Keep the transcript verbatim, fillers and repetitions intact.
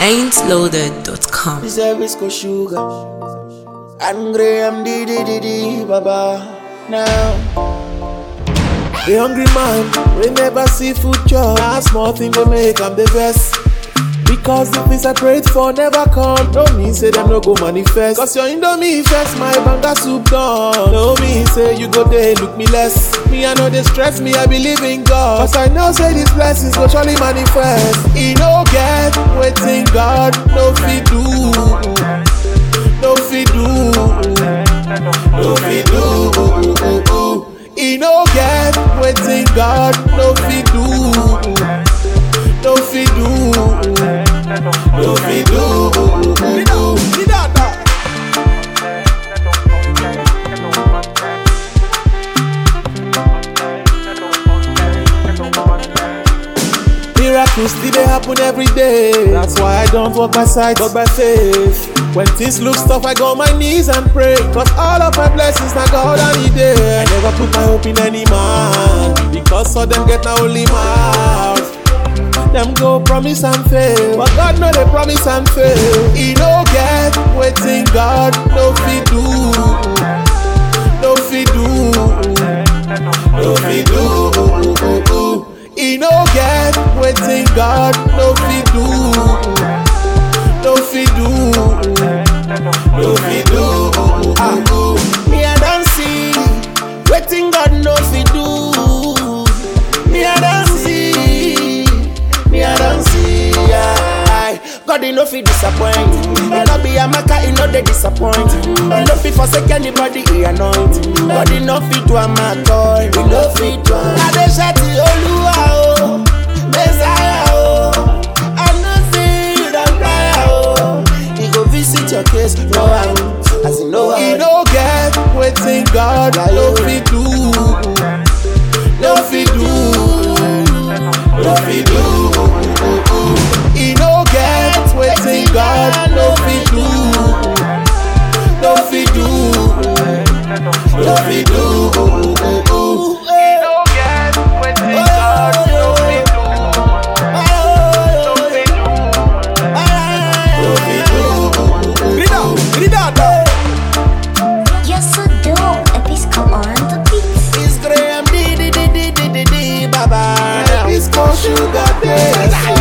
ain't loaded dot com. This service go sugar. And Graham D D D D Baba. Now the hungry man, we never see food chop. Now small thing we make, I'm the best. Because the things I prayed for never come. No mean say them no go manifest. Cause your indomie first, my banga soup done. No mean say you go there, look me less. Me I know they stress me, I believe in God. Cause I know say these blessings go surely manifest. He no get, waiting God, no fit do. No fit do. No fit do. He no get, waiting God, no fit do. No fit do. No fit do. Miracles still they happen every day. That's why I don't walk by sight but by faith. When things look tough, I go on my knees and pray. Cause all of my blessings now God I need it. I never put my hope in any man, because all them get now only mouth. Them go promise and fail, but God know they promise and fail. He no get, waiting God, no fit do. No fit do. No fit do. He no get, waiting God, no fit do. No fit do. No fit do. Ah, me I don't see, waiting God no fit do. Me I don't see, me I don't see. Yeah. God he no fit disappoint. He no be a maker, he no dey disappoint. He no fit forsake anybody he anoint. God he no fit do a matter, he no fit do. I dey shout the Oluwa o, Messiah o. I know say you don't cry o. He go visit your case, no how, as he know how. He no get, waiting God, no fit do. No fit do. No fit do. He no get, waiting God, no fit do. No fit do. No fit do. He no get, waiting God, no fit do. No fit do. No fit do. Read out, read out. You're so dope, Episco on the beat. It's Graham D D D D D D Baba. Episco sugar day.